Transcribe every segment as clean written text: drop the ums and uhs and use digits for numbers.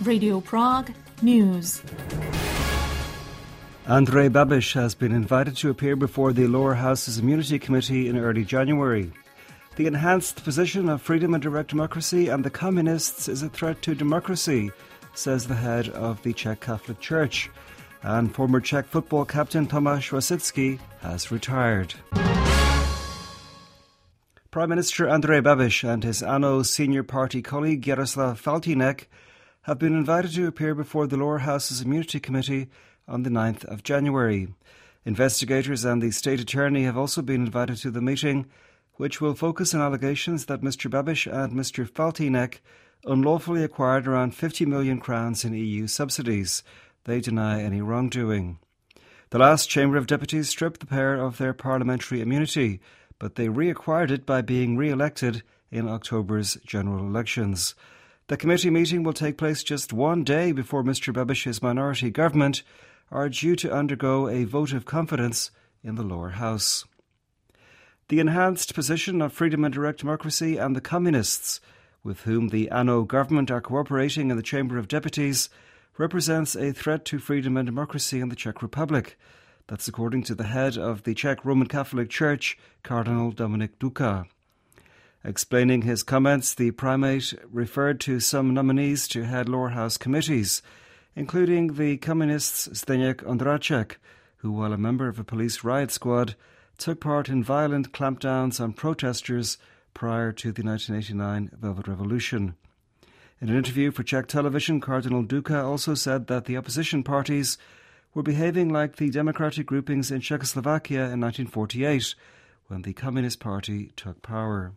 Radio Prague News. Andrej Babiš has been invited to appear before the lower house's Immunity Committee in early January. The enhanced position of freedom and direct democracy and the communists is a threat to democracy, says the head of the Czech Catholic Church. And former Czech football captain Tomáš Rosický has retired. Prime Minister Andrej Babiš and his ANO senior party colleague Jaroslav Faltýnek have been invited to appear before the lower house's Immunity Committee on the 9th of January. Investigators and the State Attorney have also been invited to the meeting, which will focus on allegations that Mr Babiš and Mr Faltýnek unlawfully acquired around 50 million crowns in EU subsidies. They deny any wrongdoing. The last Chamber of Deputies stripped the pair of their parliamentary immunity, but they reacquired it by being re-elected in October's general elections. The committee meeting will take place just one day before Mr Babiš's minority government are due to undergo a vote of confidence in the lower house. The enhanced position of freedom and direct democracy and the communists, with whom the ANO government are cooperating in the Chamber of Deputies, represents a threat to freedom and democracy in the Czech Republic. That's according to the head of the Czech Roman Catholic Church, Cardinal Dominik Duka. Explaining his comments, the primate referred to some nominees to head lower house committees, including the communists Zdeněk Ondráček, who, while a member of a police riot squad, took part in violent clampdowns on protesters prior to the 1989 Velvet Revolution. In an interview for Czech television, Cardinal Duka also said that the opposition parties were behaving like the democratic groupings in Czechoslovakia in 1948, when the Communist Party took power.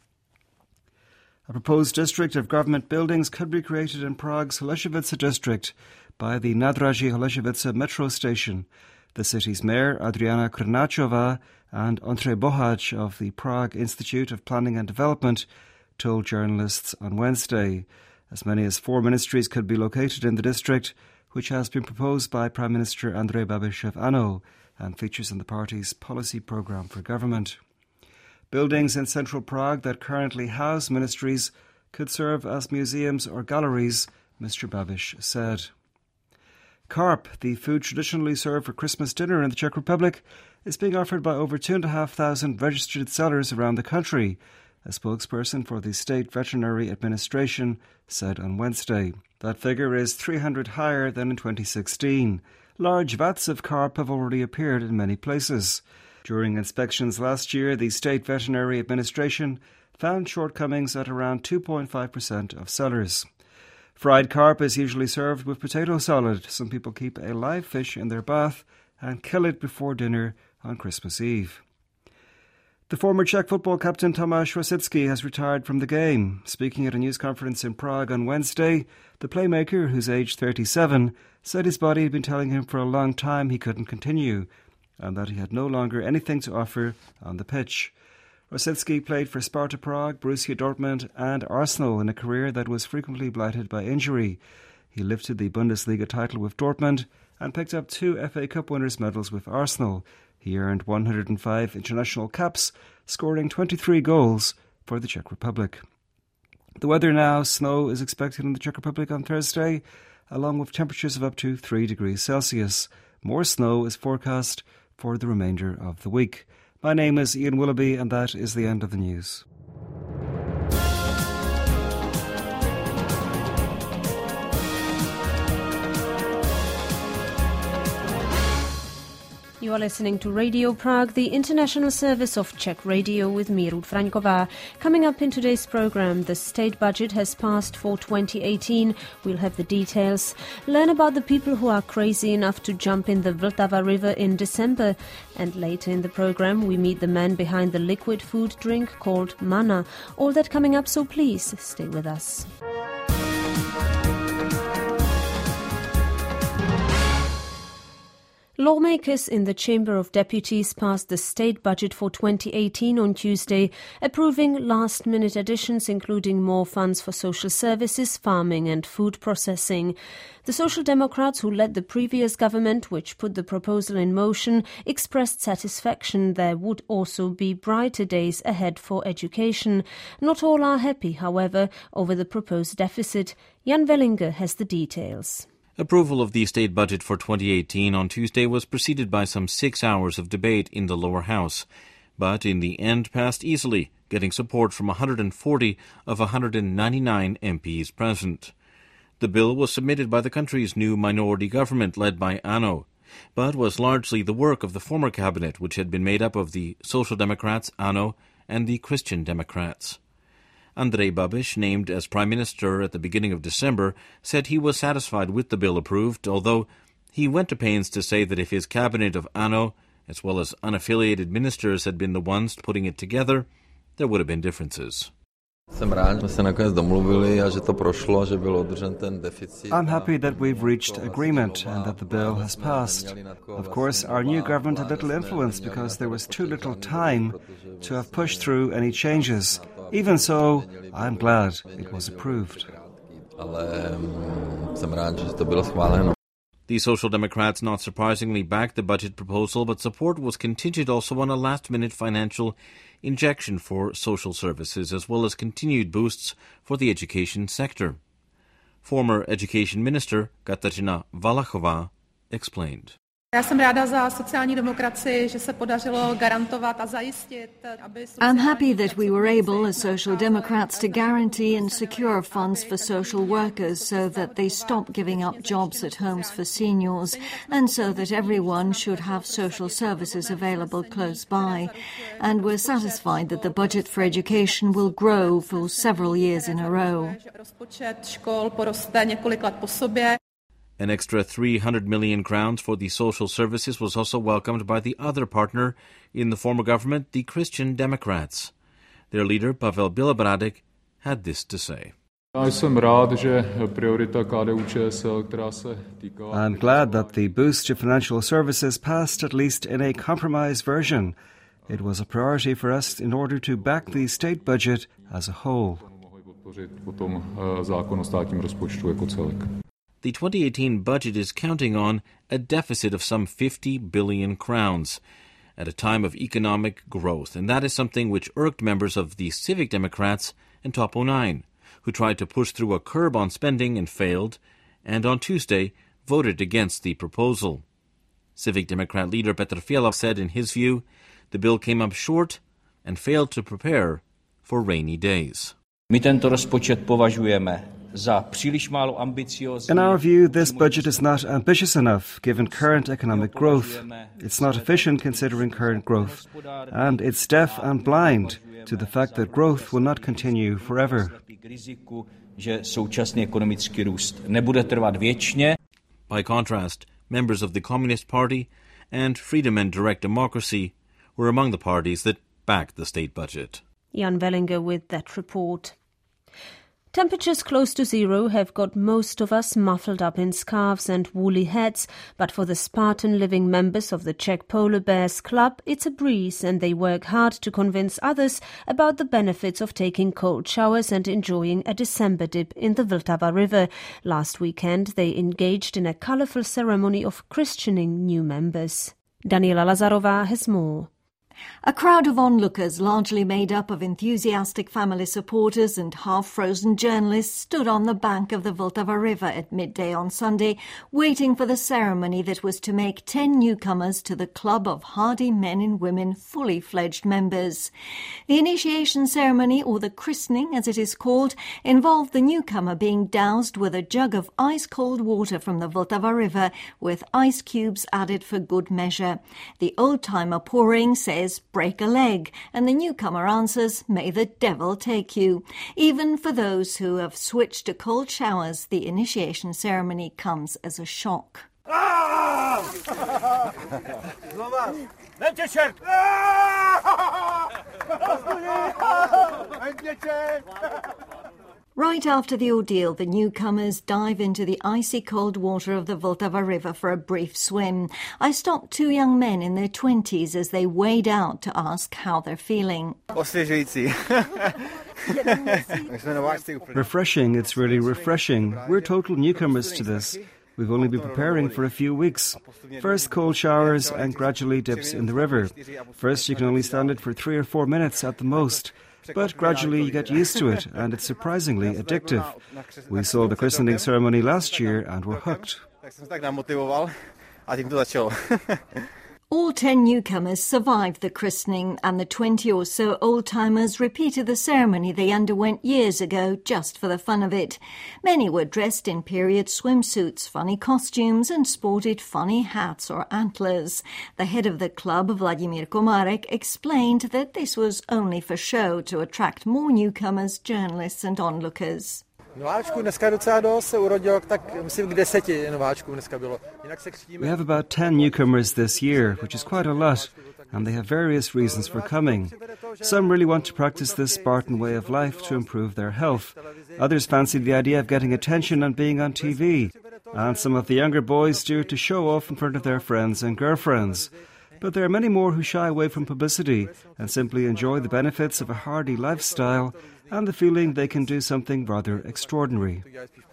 A proposed district of government buildings could be created in Prague's Holešovice district by the Nádraží Holešovice metro station. The city's mayor, Adriana Krnáčová, and Ondřej Boháč of the Prague Institute of Planning and Development told journalists on Wednesday. As many as 4 ministries could be located in the district, which has been proposed by Prime Minister Andrej Babiš of ANO and features in the party's policy programme for government. Buildings in central Prague that currently house ministries could serve as museums or galleries, Mr Babiš said. Carp, the food traditionally served for Christmas dinner in the Czech Republic, is being offered by over 2,500 registered sellers around the country, a spokesperson for the State Veterinary Administration said on Wednesday. That figure is 300 higher than in 2016. Large vats of carp have already appeared in many places. During inspections last year, the State Veterinary Administration found shortcomings at around 2.5% of sellers. Fried carp is usually served with potato salad. Some people keep a live fish in their bath and kill it before dinner on Christmas Eve. The former Czech football captain Tomáš Rosický has retired from the game. Speaking at a news conference in Prague on Wednesday, the playmaker, who's aged 37, said his body had been telling him for a long time he couldn't continue and that he had no longer anything to offer on the pitch. Rosický played for Sparta Prague, Borussia Dortmund and Arsenal in a career that was frequently blighted by injury. He lifted the Bundesliga title with Dortmund and picked up 2 FA Cup winners' medals with Arsenal. He earned 105 international caps, scoring 23 goals for the Czech Republic. The weather now: snow is expected in the Czech Republic on Thursday, along with temperatures of up to 3 degrees Celsius. More snow is forecast for the remainder of the week. My name is Ian Willoughby, and that is the end of the news. You are listening to Radio Prague, the international service of Czech radio, with me, Ruth Fraňková. Coming up in today's program, the state budget has passed for 2018. We'll have the details. Learn about the people who are crazy enough to jump in the Vltava River in December. And later in the program, we meet the man behind the liquid food drink called Mana. All that coming up, so please stay with us. Lawmakers in the Chamber of Deputies passed the state budget for 2018 on Tuesday, approving last-minute additions including more funds for social services, farming and food processing. The Social Democrats, who led the previous government, which put the proposal in motion, expressed satisfaction there would also be brighter days ahead for education. Not all are happy, however, over the proposed deficit. Jan Wellinger has the details. Approval of the state budget for 2018 on Tuesday was preceded by some 6 hours of debate in the lower house, but in the end passed easily, getting support from 140 of 199 MPs present. The bill was submitted by the country's new minority government led by ANO, but was largely the work of the former cabinet, which had been made up of the Social Democrats, ANO, and the Christian Democrats. Andrej Babiš, named as Prime Minister at the beginning of December, said he was satisfied with the bill approved, although he went to pains to say that if his cabinet of ANO, as well as unaffiliated ministers, had been the ones putting it together, there would have been differences. I'm happy that we've reached agreement and that the bill has passed. Of course, our new government had little influence because there was too little time to have pushed through any changes. Even so, I'm glad it was approved. The Social Democrats, not surprisingly, backed the budget proposal, but support was contingent also on a last-minute financial injection for social services, as well as continued boosts for the education sector. Former Education Minister Kateřina Valachová explained. I'm happy that we were able, as Social Democrats, to guarantee and secure funds for social workers so that they stop giving up jobs at homes for seniors and so that everyone should have social services available close by. And we're satisfied that the budget for education will grow for several years in a row. An extra 300 million crowns for the social services was also welcomed by the other partner in the former government, the Christian Democrats. Their leader, Pavel Bělobrádek, had this to say. I'm glad that the boost to financial services passed at least in a compromise version. It was a priority for us in order to back the state budget as a whole. The 2018 budget is counting on a deficit of some 50 billion crowns at a time of economic growth, and that is something which irked members of the Civic Democrats and Topo 9, who tried to push through a curb on spending and failed, and on Tuesday voted against the proposal. Civic Democrat leader Petr Fiala said in his view, the bill came up short and failed to prepare for rainy days. My tento rozpočet považujeme. In our view, this budget is not ambitious enough given current economic growth. It's not efficient considering current growth. And it's deaf and blind to the fact that growth will not continue forever. By contrast, members of the Communist Party and Freedom and Direct Democracy were among the parties that backed the state budget. Jan Wellinger with that report. Temperatures close to zero have got most of us muffled up in scarves and woolly hats, but for the Spartan living members of the Czech Polar Bears Club, it's a breeze, and they work hard to convince others about the benefits of taking cold showers and enjoying a December dip in the Vltava River. Last weekend, they engaged in a colourful ceremony of christening new members. Daniela Lazarová has more. A crowd of onlookers, largely made up of enthusiastic family supporters and half-frozen journalists, stood on the bank of the Vltava River at midday on Sunday, waiting for the ceremony that was to make 10 newcomers to the club of hardy men and women fully fledged members. The initiation ceremony, or the christening as it is called, involved the newcomer being doused with a jug of ice-cold water from the Vltava River, with ice cubes added for good measure. The old-timer pouring says, break a leg, and the newcomer answers, may the devil take you. Even for those who have switched to cold showers, the initiation ceremony comes as a shock. Right after the ordeal, the newcomers dive into the icy cold water of the Vltava River for a brief swim. I stopped two young men in their 20s as they wade out to ask how they're feeling. Refreshing, it's really refreshing. We're total newcomers to this. We've only been preparing for a few weeks. First cold showers and gradually dips in the river. First you can only stand it for 3 or 4 minutes at the most. But gradually you get used to it, and it's surprisingly addictive. We saw the christening ceremony last year and were hooked. All 10 newcomers survived the christening, and the 20 or so old-timers repeated the ceremony they underwent years ago just for the fun of it. Many were dressed in period swimsuits, funny costumes, and sported funny hats or antlers. The head of the club, Vladimír Komárek, explained that this was only for show to attract more newcomers, journalists and onlookers. We have about 10 newcomers this year, which is quite a lot, and they have various reasons for coming. Some really want to practice this Spartan way of life to improve their health. Others fancy the idea of getting attention and being on TV. And some of the younger boys do it to show off in front of their friends and girlfriends. But there are many more who shy away from publicity and simply enjoy the benefits of a hardy lifestyle and the feeling they can do something rather extraordinary.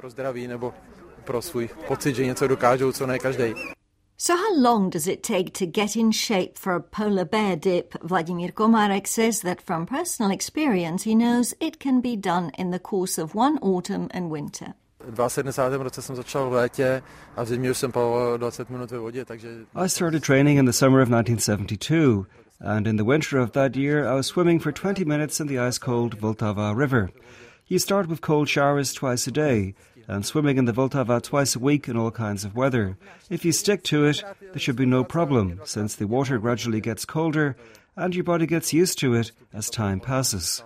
So how long does it take to get in shape for a polar bear dip? Vladimír Komárek says that from personal experience he knows it can be done in the course of one autumn and winter. I started training in the summer of 1972, and in the winter of that year I was swimming for 20 minutes in the ice-cold Vltava River. You start with cold showers twice a day, and swimming in the Vltava twice a week in all kinds of weather. If you stick to it, there should be no problem, since the water gradually gets colder, and your body gets used to it as time passes.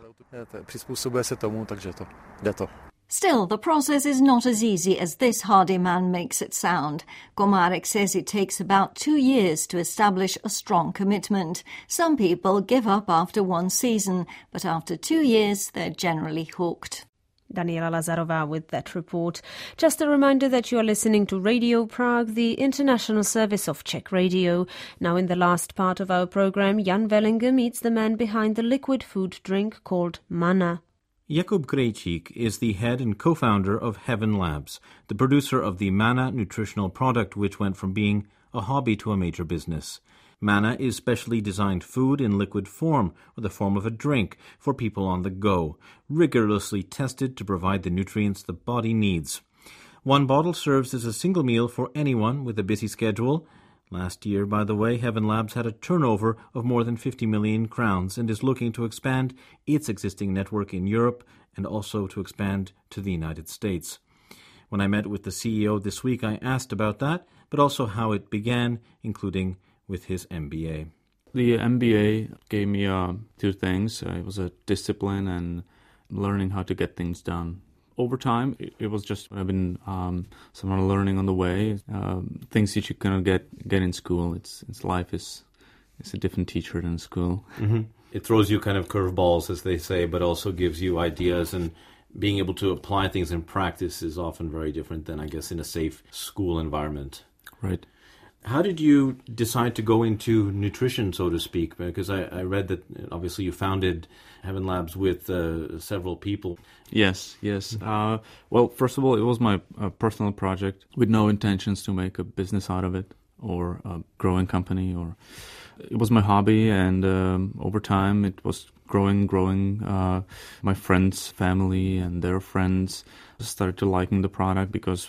Still, the process is not as easy as this hardy man makes it sound. Komárek says it takes about 2 years to establish a strong commitment. Some people give up after one season, but after 2 years they're generally hooked. Daniela Lazarova with that report. Just a reminder that you are listening to Radio Prague, the international service of Czech Radio. Now in the last part of our program, Jan Wellinger meets the man behind the liquid food drink called Mana. Jakub Krejčík is the head and co-founder of Heaven Labs, the producer of the Mana nutritional product, which went from being a hobby to a major business. Mana is specially designed food in liquid form, or the form of a drink, for people on the go, rigorously tested to provide the nutrients the body needs. One bottle serves as a single meal for anyone with a busy schedule. Last year, by the way, Heaven Labs had a turnover of more than 50 million crowns and is looking to expand its existing network in Europe and also to expand to the United States. When I met with the CEO this week, I asked about that, but also how it began, including with his MBA. The MBA gave me 2 things. It was a discipline and learning how to get things done. Over time, it was just I've been sort of learning on the way. Things that you cannot get in school. It's life is a different teacher than school. Mm-hmm. It throws you kind of curveballs, as they say, but also gives you ideas, and being able to apply things in practice is often very different than, I guess, in a safe school environment. Right. How did you decide to go into nutrition, so to speak? Because I read that obviously you founded Heaven Labs with several people. Yes. Well, first of all, it was my personal project with no intentions to make a business out of it or a growing company. It was my hobby, and over time it was growing. My friends, family, and their friends started to liking the product because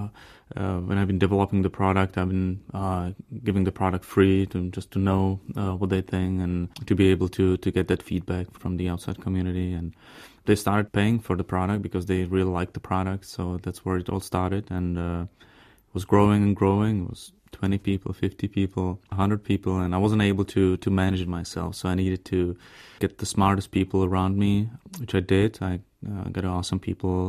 when I've been developing the product, I've been giving the product free to know what they think and to be able to get that feedback from the outside community. And they started paying for the product because they really liked the product. So that's where it all started, and it was growing and growing. It was 20 people, 50 people, 100 people, and I wasn't able to manage it myself. So I needed to get the smartest people around me, which I did. I got awesome people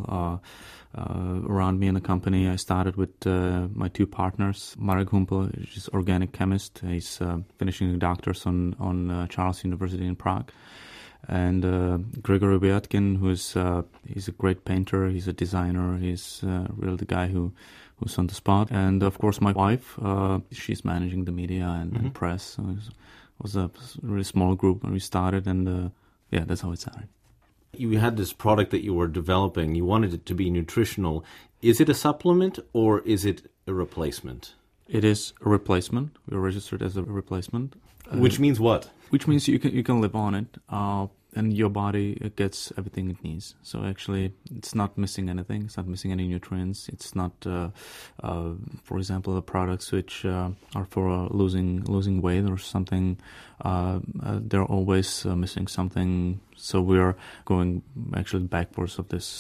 around me in the company. I started with my 2 partners, Marek Humpel, which is organic chemist. He's finishing a doctorate on Charles University in Prague. And Grigory Vyatkin, he's a great painter, he's a designer, he's really the guy who's on the spot. And of course my wife, she's managing the media and press. So it was a really small group when we started, and that's how it started. You had this product that you were developing. You wanted it to be nutritional. Is it a supplement or is it a replacement? It is a replacement. We're registered as a replacement. Which means what? Which means you can live on it, and your body gets everything it needs. So actually, it's not missing anything. It's not missing any nutrients. It's not, for example, the products which are for losing weight or something. They're always missing something. So we're going actually backwards of this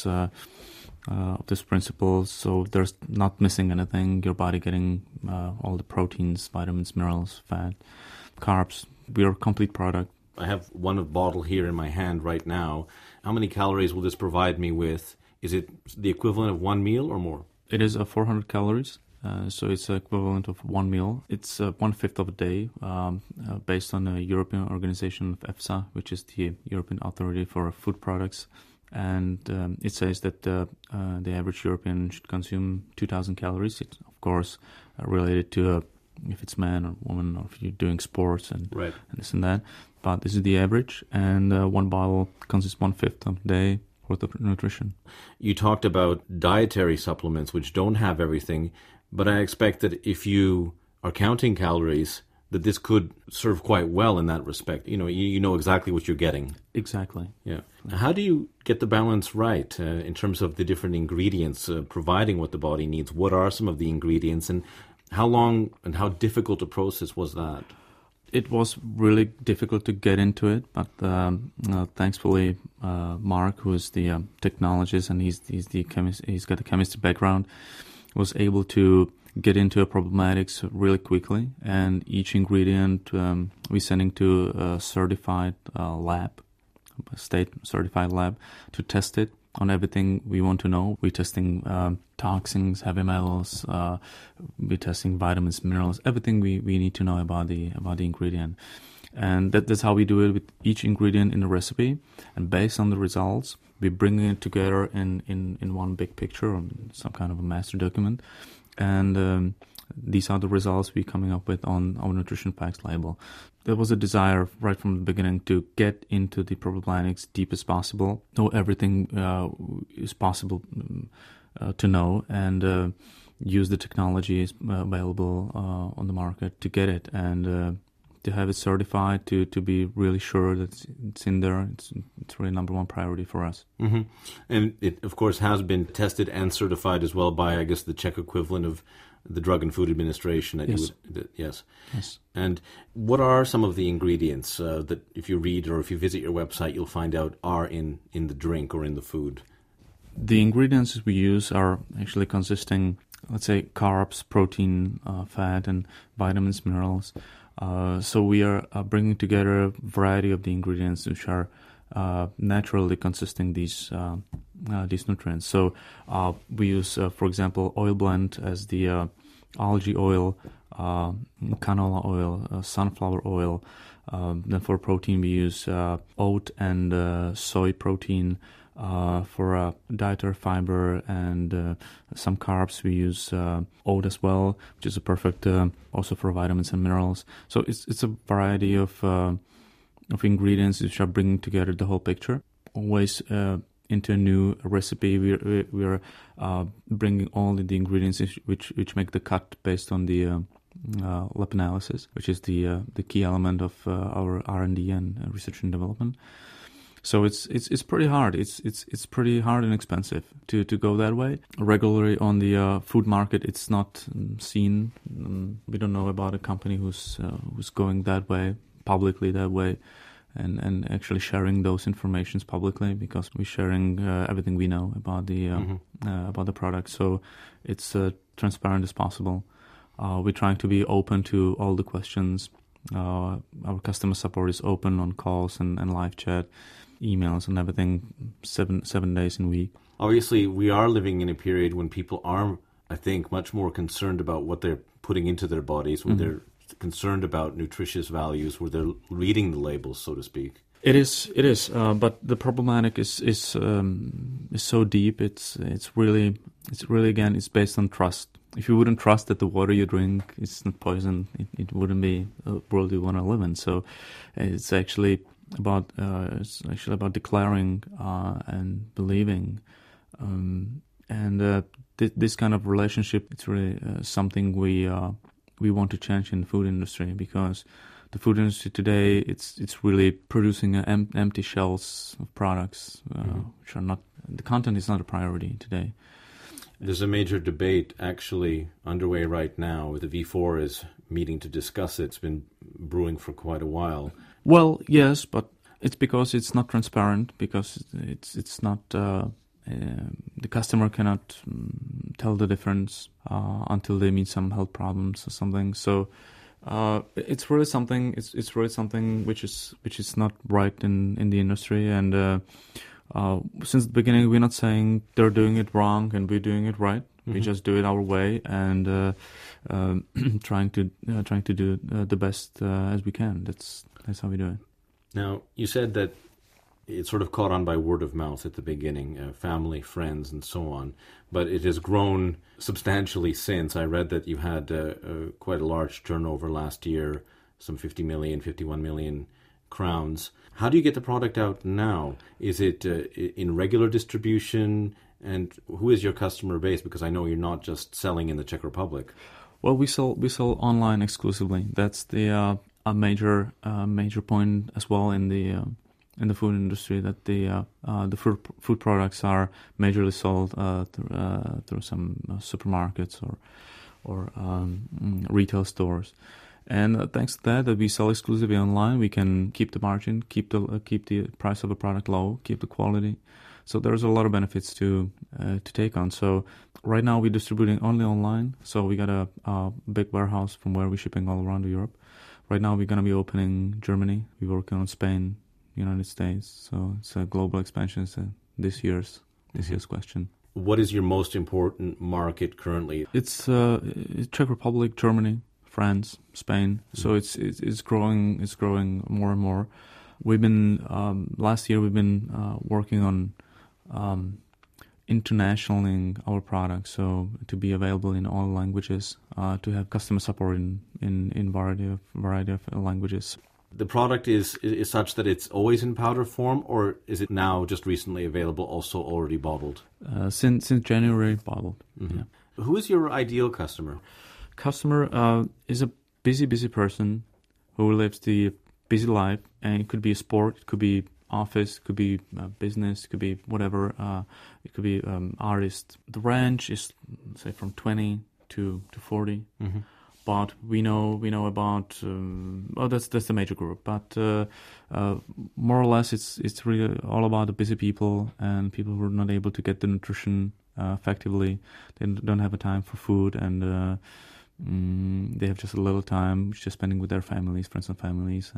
principle. So there's not missing anything. Your body getting all the proteins, vitamins, minerals, fat, carbs. We're a complete product. I have one bottle here in my hand right now. How many calories will this provide me with? Is it the equivalent of one meal or more? It is 400 calories. So it's equivalent of one meal. It's 1/5 of a day, based on a European organization of EFSA, which is the European Authority for Food Products. And it says that the average European should consume 2,000 calories. It's, of course, related to if it's man or woman, or if you're doing sports and this and that. But this is the average, and one bottle consists 1/5 of a day worth of nutrition. You talked about dietary supplements, which don't have everything, but I expect that if you are counting calories, that this could serve quite well in that respect. You know exactly what you're getting. Exactly. Yeah. How do you get the balance right in terms of the different ingredients providing what the body needs? What are some of the ingredients, and how long and how difficult a process was that? It was really difficult to get into it, but thankfully, Mark, who is the technologist and he's the chemist, he's got a chemistry background, was able to get into a problematics really quickly. And each ingredient we're sending to a certified lab, a state certified lab, to test it on everything we want to know. We're testing toxins, heavy metals, we're testing vitamins, minerals, everything we need to know about the ingredient. And that's how we do it with each ingredient in the recipe. And based on the results, we're bringing it together in one big picture or some kind of a master document. And these are the results we're coming up with on our nutrition facts label. There was a desire right from the beginning to get into the problematics deep as possible, know everything is possible to know, and use the technology available on the market to get it, and to have it certified, to be really sure that it's in there. It's really number one priority for us. Mm-hmm. And it, of course, has been tested and certified as well by, I guess, the Czech equivalent of the Drug and Food Administration. Yes. Yes. And what are some of the ingredients that if you read or if you visit your website, you'll find out are in the drink or in the food? The ingredients we use are actually consisting, let's say, carbs, protein, fat, and vitamins, minerals. So we are bringing together a variety of the ingredients which are naturally consisting these nutrients. So we use, for example, oil blend as the algae oil, canola oil, sunflower oil. Then for protein we use oat and soy protein. For dietary fiber and some carbs, we use oat as well, which is a perfect also for vitamins and minerals. So it's a variety of ingredients which are bringing together the whole picture. Always into a new recipe, we are bringing all the ingredients which make the cut based on the lab analysis, which is the key element of our R&D and research and development. So it's pretty hard. It's pretty hard and expensive to go that way. Regularly on the food market, it's not seen. We don't know about a company who's going that way, publicly that way, and actually sharing those informations publicly, because we're sharing everything we know about the product. So it's transparent as possible. We're trying to be open to all the questions. Our customer support is open on calls and live chat, emails and everything, 7 days in a week. Obviously, we are living in a period when people are, I think, much more concerned about what they're putting into their bodies, where they're concerned about nutritious values, where they're reading the labels, so to speak. It is, but the problematic is so deep. It's really again, it's based on trust. If you wouldn't trust that the water you drink is not poison, it wouldn't be a world you want to live in. So it's actually about declaring and believing, this kind of relationship. It's really something we want to change in the food industry, because the food industry today, it's really producing empty shelves of products, which are not, the content is not a priority today. There's a major debate actually underway right now. The V4 is meeting to discuss it. It's been brewing for quite a while. Well, yes, but it's because it's not transparent, because it's not, the customer cannot tell the difference until they meet some health problems or something. So it's really something. It's really something which is not right in the industry. And since the beginning, we're not saying they're doing it wrong and we're doing it right. Mm-hmm. We just do it our way and trying to do the best as we can. That's how we do it. Now, you said that it's sort of caught on by word of mouth at the beginning, family, friends, and so on. But it has grown substantially since. I read that you had quite a large turnover last year, some 51 million crowns. How do you get the product out now? Is it in regular distribution? And who is your customer base? Because I know you're not just selling in the Czech Republic. Well, we sell online exclusively. That's the a major point as well in the food industry, that the food products are majorly sold through some supermarkets or retail stores. And thanks to that we sell exclusively online, we can keep the margin, keep the price of the product low, keep the quality. So there's a lot of benefits to take on. So right now we're distributing only online. So we got a big warehouse from where we're shipping all around Europe. Right now we're going to be opening Germany. We're working on Spain, United States. So it's a global expansion. It's this year's question. What is your most important market currently? It's Czech Republic, Germany, France, Spain. So it's growing. It's growing more and more. We've been last year. We've been working on internationaling our products, so to be available in all languages, to have customer support in variety of languages. The product is such that it's always in powder form, or is it now just recently available, also already bottled? Since January, bottled. Mm-hmm. Yeah. Who is your ideal customer? Customer is a busy person who lives the busy life, and it could be a sport, it could be office, it could be business, it could be whatever. It could be artist. The range is, say, from 20 to 40. Mm-hmm. But we know about that's the major group. But more or less, it's really all about the busy people and people who are not able to get the nutrition effectively. They don't have a time for food, and they have just a little time just spending with their families, friends and families,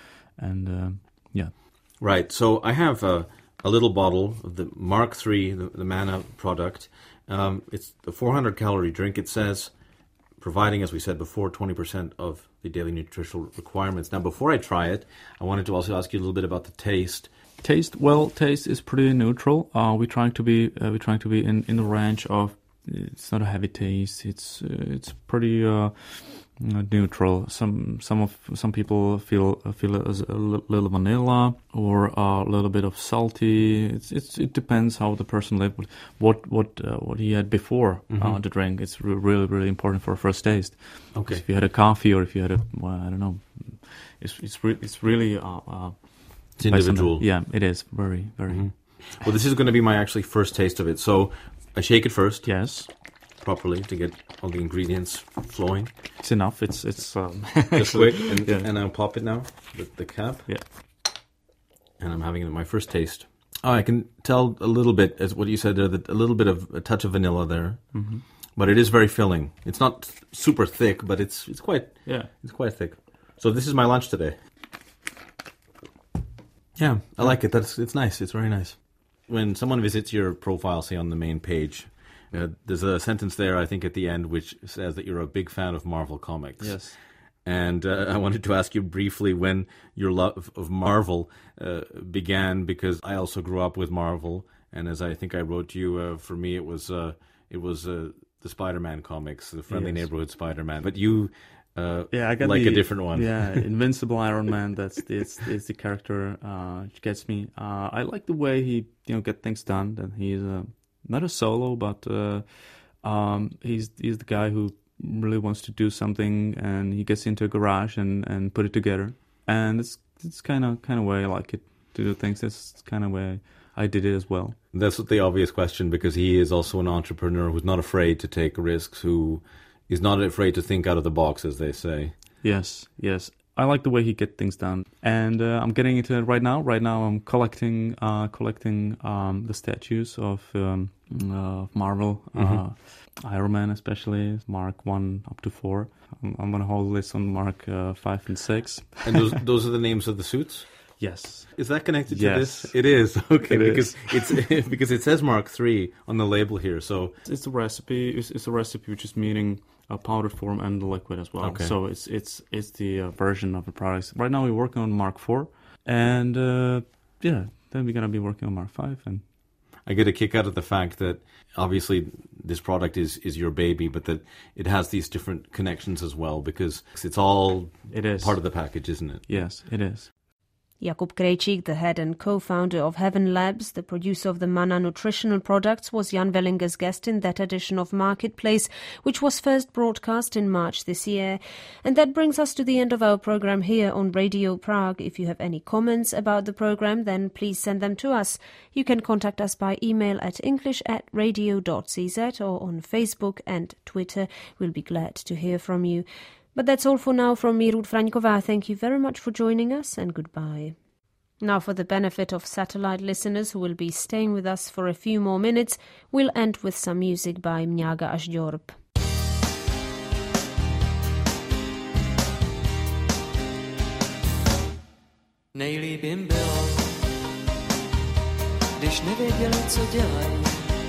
and yeah. Right. So I have a little bottle of the Mark III, the Manna product. It's a 400-calorie drink. It says, providing, as we said before, 20% of the daily nutritional requirements. Now, before I try it, I wanted to also ask you a little bit about the taste. Taste is pretty neutral. We're trying to be in the range of. It's not a heavy taste. It's pretty neutral. Some people feel it as a little vanilla or a little bit of salty. It depends how the person lived, what he had before the drink. It's really important for a first taste. Okay. If you had a coffee or if you had I don't know, it's really it's individual. Yeah, it is very. Well, this is going to be my actually first taste of it. So I shake it first. Yes. Properly to get all the ingredients flowing. It's enough. It's just quick, and I'll pop it now. The cap. Yeah. And I'm having my first taste. Oh, I can tell a little bit, as what you said there, that a little bit of a touch of vanilla there, but it is very filling. It's not super thick, but it's quite thick. So this is my lunch today. Yeah, I like it. It's nice. It's very nice. When someone visits your profile, say on the main page, there's a sentence there, I think, at the end, which says that you're a big fan of Marvel Comics. Yes. And I wanted to ask you briefly when your love of Marvel began, because I also grew up with Marvel. And as I think I wrote to you, for me it was the Spider-Man comics, the Friendly Neighborhood Spider-Man. But you I got a different one. Yeah, Invincible Iron Man. That's the character which gets me. I like the way he get things done. That he's not a solo, but he's the guy who really wants to do something, and he gets into a garage and put it together. And it's kind of way I like it to do things. That's kind of way I did it as well. That's the obvious question, because he is also an entrepreneur who's not afraid to take risks, who is not afraid to think out of the box, as they say. Yes. I like the way he gets things done, and I'm getting into it right now. Right now, I'm collecting the statues of Marvel, Iron Man especially, Mark 1 up to 4. I'm gonna hold this on Mark 5 and 6. And those are the names of the suits? Yes. Is that connected to this? It is. Okay, because it says Mark 3 on the label here. So it's a recipe. It's a recipe which is meaning a powdered form and the liquid as well. Okay. So it's the version of the products. Right now we're working on Mark 4, and then we're gonna be working on Mark 5. And I get a kick out of the fact that obviously this product is your baby, but that it has these different connections as well, because it's all part of the package, isn't it? Yes, it is. Jakub Krejcik, the head and co-founder of Heaven Labs, the producer of the Mana nutritional products, was Jan Wellinger's guest in that edition of Marketplace, which was first broadcast in March this year. And that brings us to the end of our program here on Radio Prague. If you have any comments about the program, then please send them to us. You can contact us by email at english@radio.cz or on Facebook and Twitter. We'll be glad to hear from you. But that's all for now from me, Ruth Fraňková. Thank you very much for joining us, and goodbye. Now, for the benefit of satellite listeners who will be staying with us for a few more minutes, we'll end with some music by Mňaga Ažďorb. Nejlíp jim bylo, když nevěděli, co dělají.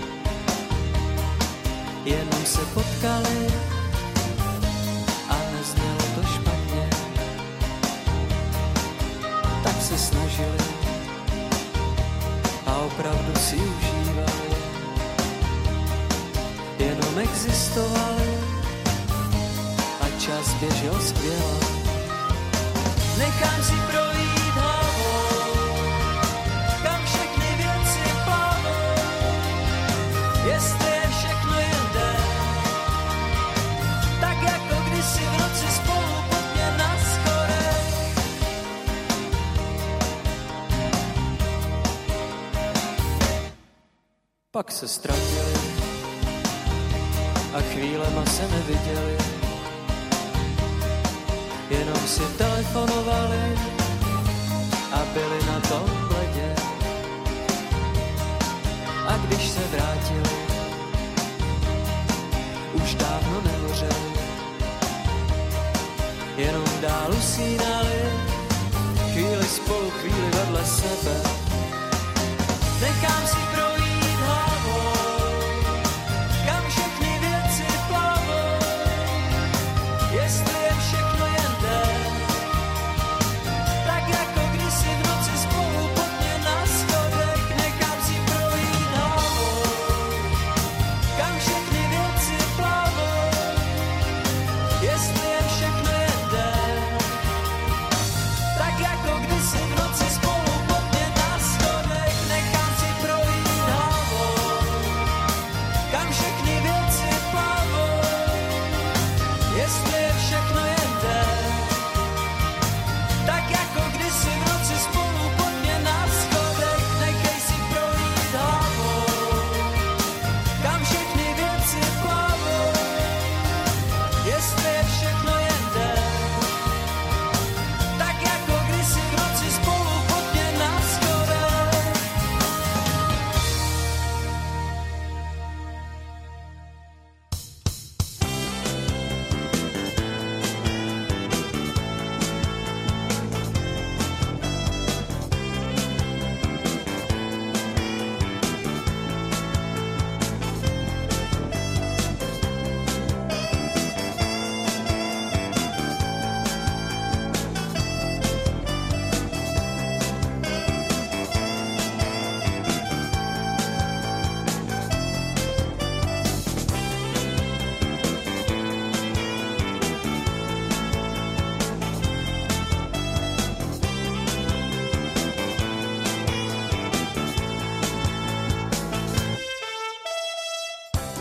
Jenom se potkali a neznělo to špatně, tak se snažili a opravdu si užívali, jenom existovali a čas běžel skvěle. Nechám si projít hlavou, kam všechny věci plavou, jestli je všechno jinde, tak jako kdysi v noci spolu pod mě na schodech. Pak se ztratili a chvílema se neviděli, jenom si telefonovali a byli na tom bledě. A když se vrátili, už dávno nehořeli, jenom dál usínali, chvíli spolu, chvíli vedle sebe. Nechám si projít hlavou, kam všechny věci plavou, jestli je všechno jen den, tak jako kdysi v noci spolu pod mě na schodech. Nechám si projít hlavou, kam všechny věci plavou, jestli je všechno jen den, tak jako kdysi v noci spolu pod mě na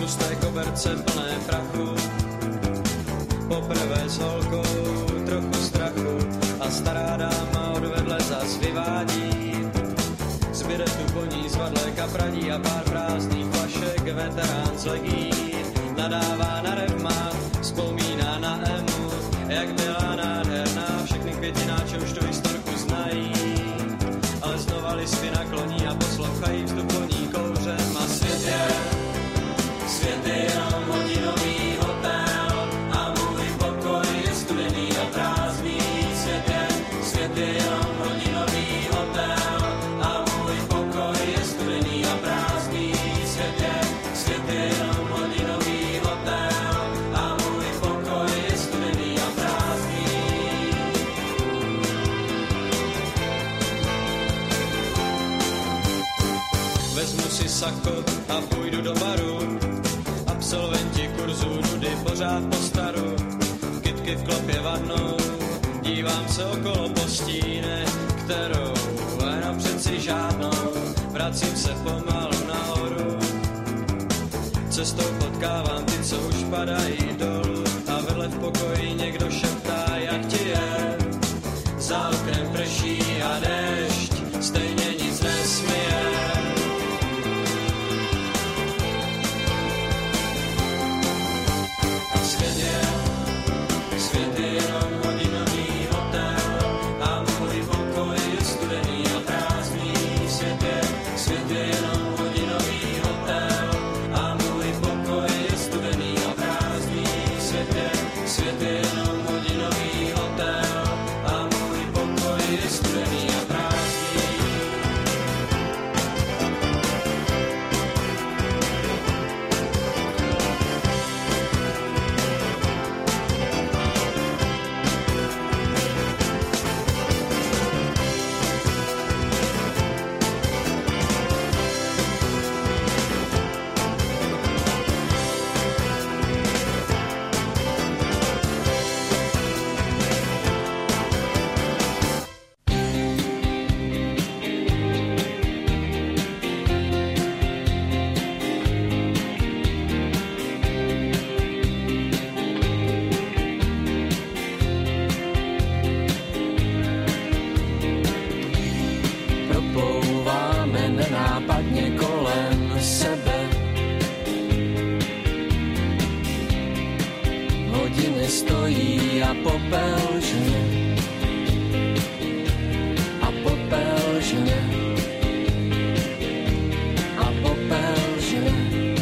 z té koberce plné prachu. Poprvé s holkou trochu strachu a stará dáma odvedle zas vyvádí. Zbyde tu koní z vadle kapradí a pár prázdných flašek, veterán z legí. Nadává na revma, vzpomíná na Emu, jak byla nádherná, všechny květináče už tu historku znají. Ale znova listy nakloní a poslouchají vzduch koní kouřem a svět je jenom hodinový hotel a můj pokoj je studený a prázdný. Svět je jenom hodinový hotel a můj pokoj je studený a prázdný. Svět je jenom hodinový hotel a můj pokoj je studený a prázdný. Vezmu si sako a půjdu do baru. Absolventi kurzu nudy pořád po staru. Kytky v klopě vadnou, dívám se okolo po stíne, kterou no přeci žádnou. Vracím se pomalu nahoru. Cestou potkávám ty, co už padají dolů. A vedle v pokoji někdo šeptá, jak ti je. Za oknem prší a déšť, stejně nic nesměje. Svět je jenom hodinový hotel a můj pokoj je studený a prázdný. Svět je jenom hodinový hotel a můj pokoj je studený a prázdný. Svět je jenom hodinový hotel a můj pokoj je studený a prázdný. Proplouváme nenápadně kolem sebe. Hodiny stojí a popel žne. A popel žne. A popel žne.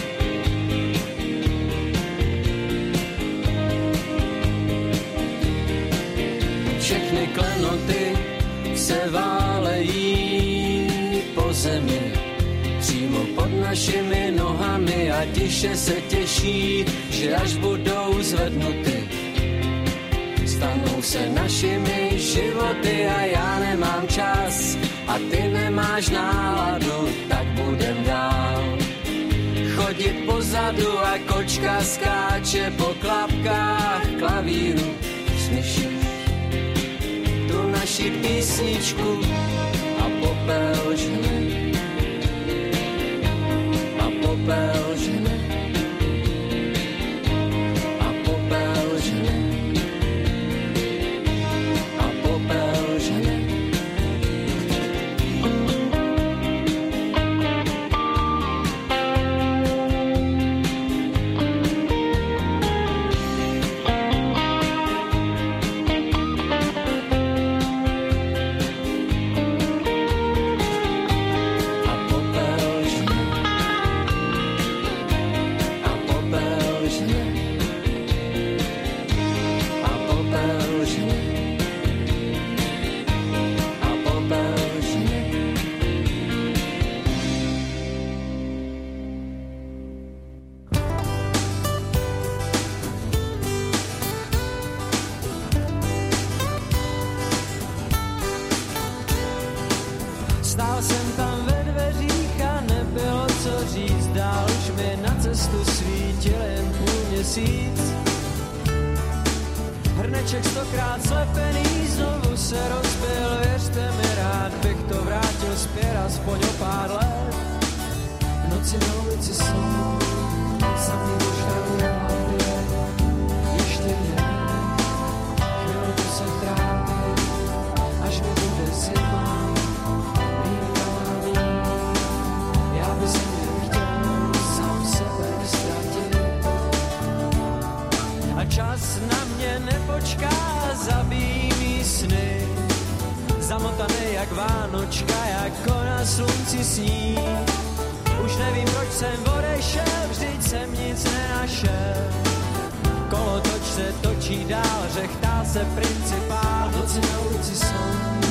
Všechny klenoty se válejí po zemi, přímo pod našimi nohami a tiše se těší, že až budou zvednuty, stanou se našimi životy a já nemám čas a ty nemáš náladu, tak budem dál chodit pozadu a kočka skáče po klapkách klavíru. Slyšíš tu naši písničku a popel žne. A popel žne. A popel žne. A popel žne. Stál jsem tam ve dveřích a nebylo co říct, dál už mi na cestu svítil jen půlměsíc. Hrneček 100krát slepený znovu se rozbil, věřte mi, rád bych to vrátil zpět aspoň o pár let. V noci na ulici jsou zamotaný jak Vánočka, jako na slunci sní. Už nevím, proč jsem odešel, vždyť jsem nic nenašel. Kolotoč se točí dál, řechtá se principál, noci na ulici jsou.